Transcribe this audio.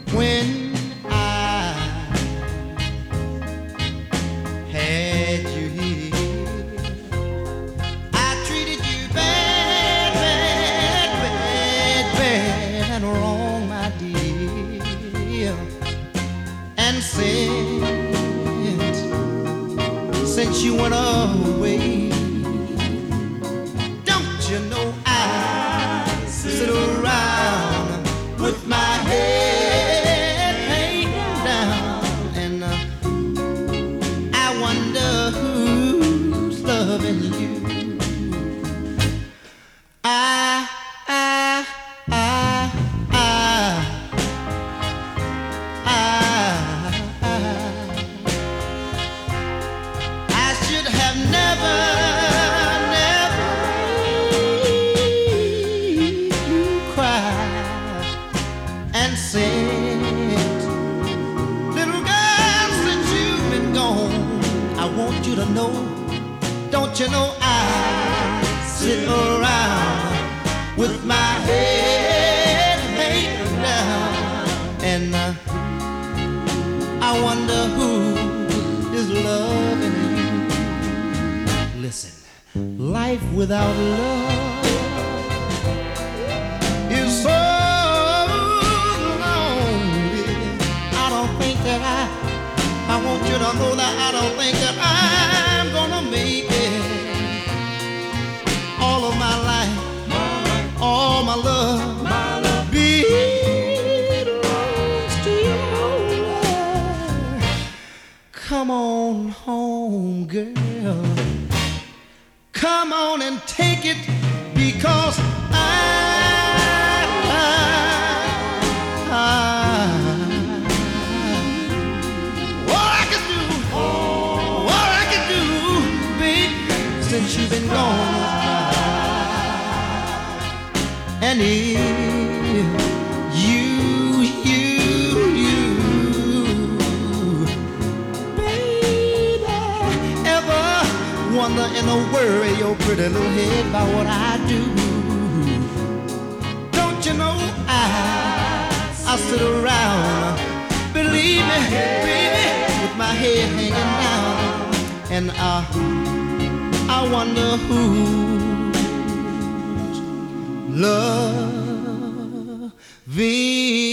when I had you here. I treated you bad, bad, bad, bad and wrong, my dear. And since you went away, don't you know I sit around with my head hanging down, and I wonder who's loving you. I, I, I, I, I should have never and said, little girl, since you've been gone, I want you to know, don't you know I sit around with my head hanging down, and I wonder who is loving you. Listen, life without love is so I want you to know that I don't think that I'm gonna make it. All of my life, all my love, belongs to you. Come on home, girl. Come on and take it, because since you've been gone, and if baby, ever wonder in a worry your pretty little head about what I do, don't you know I sit around, believe me, baby, with my head hanging down, and I wonder who's loving